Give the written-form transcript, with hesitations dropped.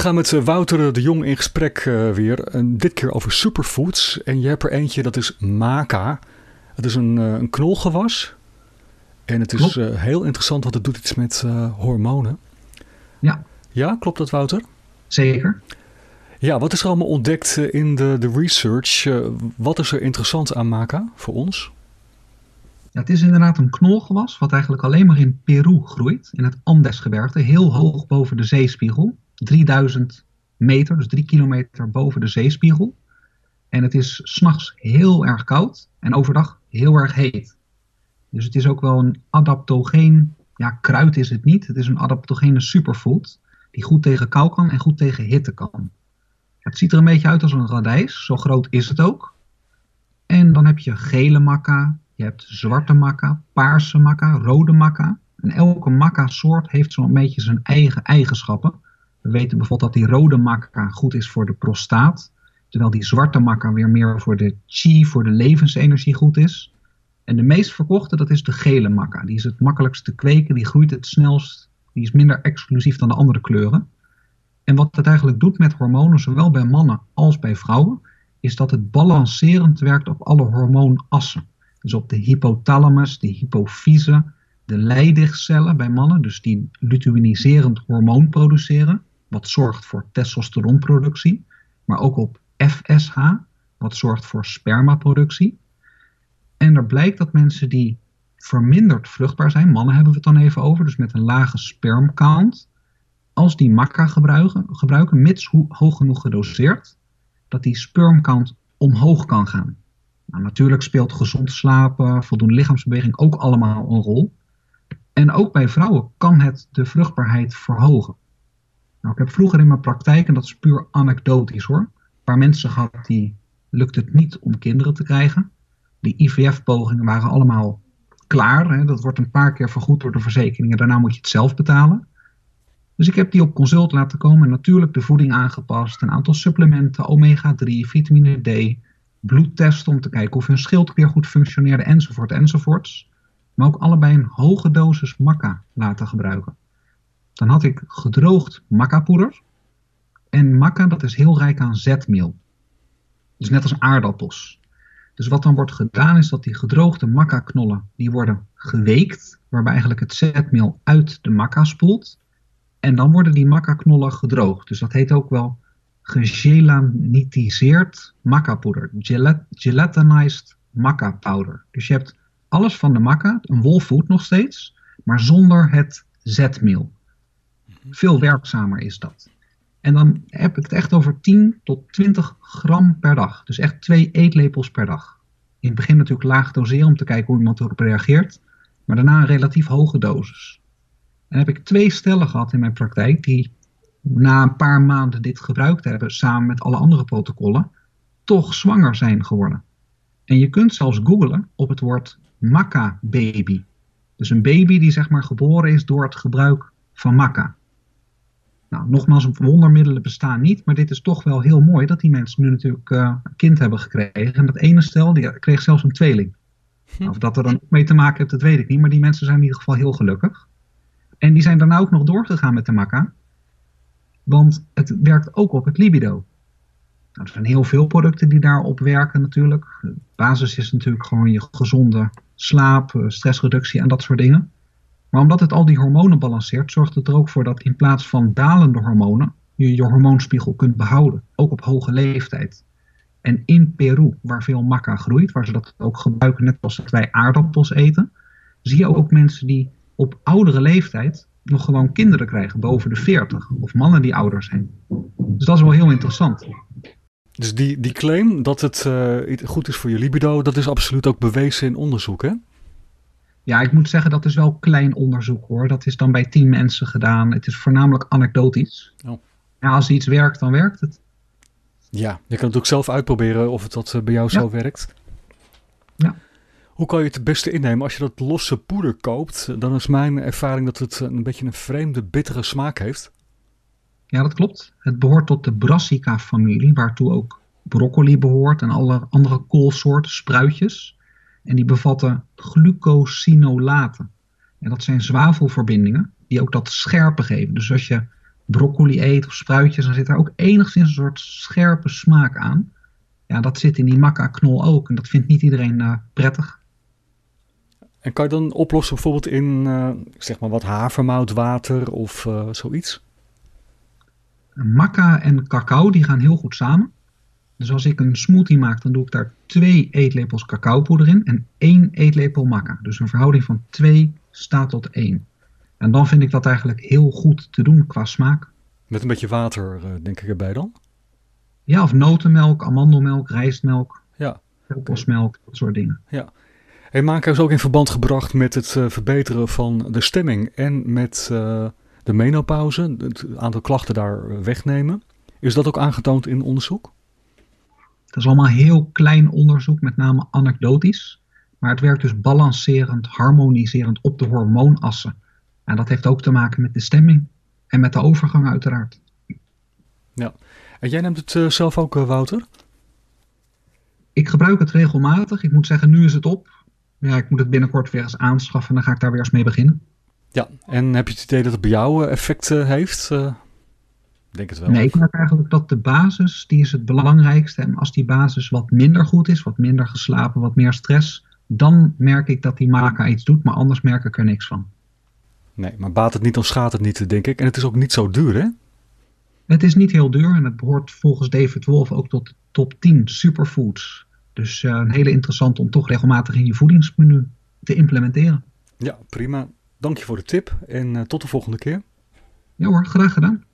gaan met Wouter de Jong in gesprek weer. Dit keer over superfoods. En je hebt er eentje, dat is maca. Het is een knolgewas. En het is heel interessant, want het doet iets met hormonen. Ja. Ja, klopt dat, Wouter? Zeker. Ja, wat is er allemaal ontdekt in de research? Wat is er interessant aan maca voor ons? Ja, het is inderdaad een knolgewas wat eigenlijk alleen maar in Peru groeit. In het Andesgebergte, heel hoog boven de zeespiegel. 3000 meter, dus 3 kilometer boven de zeespiegel. En het is 's nachts heel erg koud en overdag heel erg heet. Dus het is ook wel een adaptogeen, ja, kruid is het niet. Het is een adaptogene superfood die goed tegen kou kan en goed tegen hitte kan. Het ziet er een beetje uit als een radijs, zo groot is het ook. En dan heb je gele maca, je hebt zwarte maca, paarse maca, rode maca. En elke maca soort heeft zo'n beetje zijn eigen eigenschappen. We weten bijvoorbeeld dat die rode maca goed is voor de prostaat. Terwijl die zwarte maca weer meer voor de chi, voor de levensenergie goed is. En de meest verkochte, dat is de gele maca. Die is het makkelijkst te kweken, die groeit het snelst. Die is minder exclusief dan de andere kleuren. En wat het eigenlijk doet met hormonen, zowel bij mannen als bij vrouwen, is dat het balancerend werkt op alle hormoonassen. Dus op de hypothalamus, de hypofyse, de leidigcellen bij mannen, dus die luteiniserend hormoon produceren, wat zorgt voor testosteronproductie, maar ook op FSH, wat zorgt voor spermaproductie. En er blijkt dat mensen die verminderd vruchtbaar zijn, mannen hebben we het dan even over, dus met een lage spermcount, als die maca gebruiken, mits hoog genoeg gedoseerd, dat die spermcount omhoog kan gaan. Nou, natuurlijk speelt gezond slapen, voldoende lichaamsbeweging ook allemaal een rol. En ook bij vrouwen kan het de vruchtbaarheid verhogen. Nou, ik heb vroeger in mijn praktijk, en dat is puur anekdotisch hoor, een paar mensen gehad die lukt het niet om kinderen te krijgen. Die IVF-pogingen waren allemaal klaar. Hè? Dat wordt een paar keer vergoed door de verzekeringen. Daarna moet je het zelf betalen. Dus ik heb die op consult laten komen. En natuurlijk de voeding aangepast. Een aantal supplementen, omega-3, vitamine D. Bloedtesten om te kijken of hun schildklier goed functioneerde. Enzovoort enzovoorts. Maar ook allebei een hoge dosis maca laten gebruiken. Dan had ik gedroogd maca-poeder. En maca, dat is heel rijk aan zetmeel. Dus net als aardappels. Dus wat dan wordt gedaan is dat die gedroogde maca-knollen, die worden geweekt, waarbij eigenlijk het zetmeel uit de maca spoelt. En dan worden die maca-knollen gedroogd. Dus dat heet ook wel gegelatiniseerd maca-poeder. Gelatinized maca powder. Dus je hebt alles van de maca, een wolfood nog steeds, maar zonder het zetmeel. Veel werkzamer is dat. En dan heb ik het echt over 10 tot 20 gram per dag. Dus echt 2 eetlepels per dag. In het begin natuurlijk laag doseren om te kijken hoe iemand erop reageert. Maar daarna een relatief hoge dosis. En heb ik 2 stellen gehad in mijn praktijk die na een paar maanden dit gebruikt hebben, samen met alle andere protocollen, toch zwanger zijn geworden. En je kunt zelfs googlen op het woord maca baby. Dus een baby die zeg maar geboren is door het gebruik van maca. Nou, nogmaals, wondermiddelen bestaan niet, maar dit is toch wel heel mooi dat die mensen nu natuurlijk een kind hebben gekregen. En dat ene stel, die kreeg zelfs een tweeling. Of dat er dan mee te maken heeft, dat weet ik niet, maar die mensen zijn in ieder geval heel gelukkig. En die zijn daarna ook nog doorgegaan met de maca, want het werkt ook op het libido. Nou, er zijn heel veel producten die daarop werken natuurlijk. De basis is natuurlijk gewoon je gezonde slaap, stressreductie en dat soort dingen. Maar omdat het al die hormonen balanceert, zorgt het er ook voor dat in plaats van dalende hormonen, je je hormoonspiegel kunt behouden. Ook op hoge leeftijd. En in Peru, waar veel maca groeit, waar ze dat ook gebruiken net als dat wij aardappels eten, zie je ook mensen die op oudere leeftijd nog gewoon kinderen krijgen, boven de 40. Of mannen die ouder zijn. Dus dat is wel heel interessant. Dus die claim dat het goed is voor je libido, dat is absoluut ook bewezen in onderzoek, hè? Ja, ik moet zeggen, dat is wel klein onderzoek hoor. Dat is dan bij 10 mensen gedaan. Het is voornamelijk anekdotisch. Oh. Ja, als iets werkt, dan werkt het. Ja, je kan het ook zelf uitproberen of het dat bij jou zo werkt. Ja. Hoe kan je het beste innemen? Als je dat losse poeder koopt, dan is mijn ervaring dat het een beetje een vreemde, bittere smaak heeft. Ja, dat klopt. Het behoort tot de Brassica-familie, waartoe ook broccoli behoort en alle andere koolsoorten, spruitjes. En die bevatten glucosinolaten. En dat zijn zwavelverbindingen die ook dat scherpe geven. Dus als je broccoli eet of spruitjes, dan zit daar ook enigszins een soort scherpe smaak aan. Ja, dat zit in die maca-knol ook en dat vindt niet iedereen prettig. En kan je dan oplossen bijvoorbeeld in zeg maar wat havermoutwater of zoiets? Maca en cacao die gaan heel goed samen. Dus als ik een smoothie maak, dan doe ik daar 2 eetlepels cacaopoeder in en 1 eetlepel maca. Dus een verhouding van 2 staat tot 1. En dan vind ik dat eigenlijk heel goed te doen qua smaak. Met een beetje water denk ik erbij dan? Ja, of notenmelk, amandelmelk, rijstmelk, Ja. kokosmelk, dat soort dingen. Ja. Hey, maca is ook in verband gebracht met het verbeteren van de stemming en met de menopauze, het aantal klachten daar wegnemen. Is dat ook aangetoond in onderzoek? Dat is allemaal heel klein onderzoek, met name anekdotisch. Maar het werkt dus balancerend, harmoniserend op de hormoonassen. En dat heeft ook te maken met de stemming en met de overgang uiteraard. Ja. En jij neemt het zelf ook, Wouter? Ik gebruik het regelmatig. Ik moet zeggen, nu is het op. Ja, ik moet het binnenkort weer eens aanschaffen en dan ga ik daar weer eens mee beginnen. Ja, en heb je het idee dat het bij jou effect heeft? Denk het wel. Nee, ik merk eigenlijk dat de basis, die is het belangrijkste. En als die basis wat minder goed is, wat minder geslapen, wat meer stress, dan merk ik dat die maca iets doet, maar anders merk ik er niks van. Nee, maar baat het niet, dan schaadt het niet, denk ik. En het is ook niet zo duur, hè? Het is niet heel duur en het behoort volgens David Wolf ook tot de top 10 superfoods. Dus een hele interessante om toch regelmatig in je voedingsmenu te implementeren. Ja, prima. Dank je voor de tip en tot de volgende keer. Ja hoor, graag gedaan.